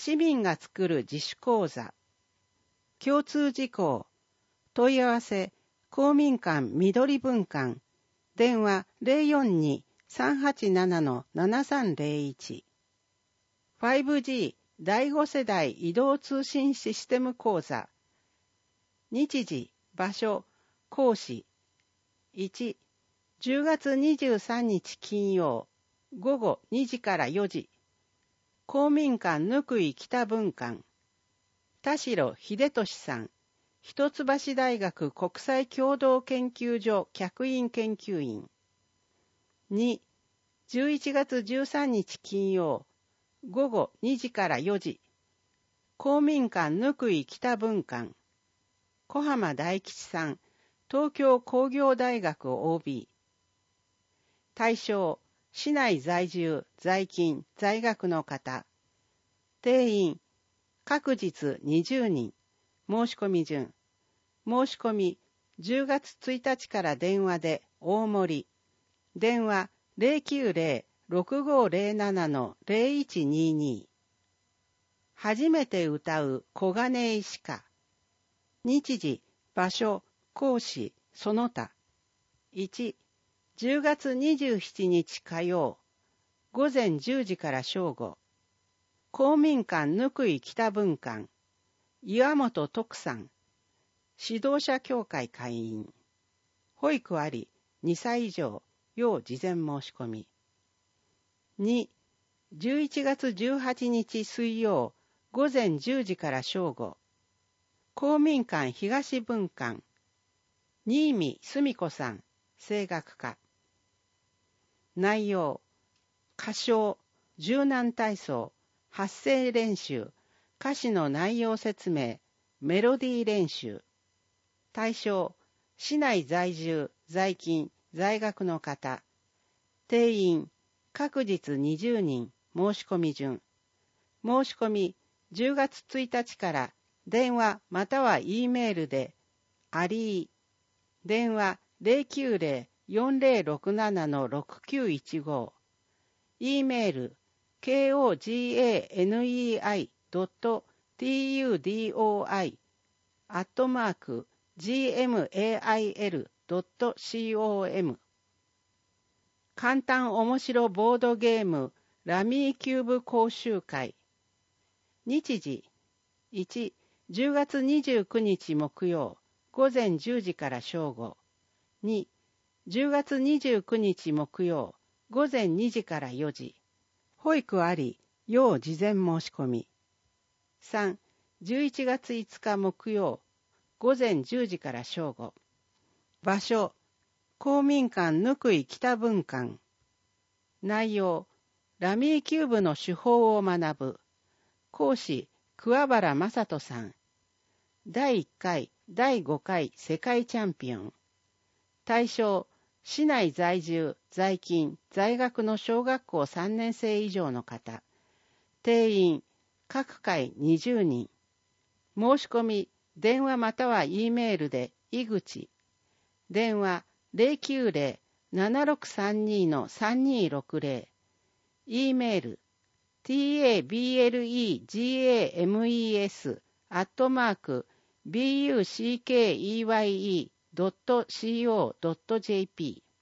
市民が作る自主講座。共通事項。問い合わせ、公民館緑分館。電話042-387-7301。5G 第5世代移動通信システム講座。日時、場所、講師。1、10月23日金曜、午後2時から4時。公民館ぬくい北分館。田代秀俊さん。一橋大学国際共同研究所客員研究員。2、11月13日金曜、午後2時から4時。公民館ぬくい北分館。小浜大吉さん。東京工業大学 OB。対象、市内在住、在勤、在学の方。定員、各日20人。申し込み順。申し込み、10月1日から電話で大盛り。電話090-6507-0122。初めて歌う小金井歯科。日時、場所、講師、その他。1、10月27日火曜、午前10時から正午。公民館ぬくい北分館。岩本徳さん。指導者協会会員。保育あり、2歳以上、要事前申し込み。2、11月18日水曜、午前10時から正午。公民館東分館。新見澄子さん、声楽家。内容、歌唱、柔軟体操、発声練習、歌詞の内容説明、メロディー練習。対象、市内在住、在勤、在学の方。定員、各日20人、申し込み順。申し込み、10月1日から電話または E メールで、アリー。電話090-4067-6915。E メール、koghanei.tudoi@gmail.com。簡単おもしろボードゲームラミーキューブ講習会。日時、1、10月29日木曜、午前10時から正午。2、10月29日木曜、午前2時から4時。保育あり、要事前申し込み。3、11月5日木曜、午前10時から正午。場所、公民館ぬくい北分館。内容、ラミーキューブの手法を学ぶ。講師、桑原正人さん。第1回、第5回世界チャンピオン。対象、市内在住、在勤、在学の小学校3年生以上の方。定員、各回20人。申し込み、電話または E メールで、井口。電話090-7632-3260。E メール、tablegames@buckeye.co.jp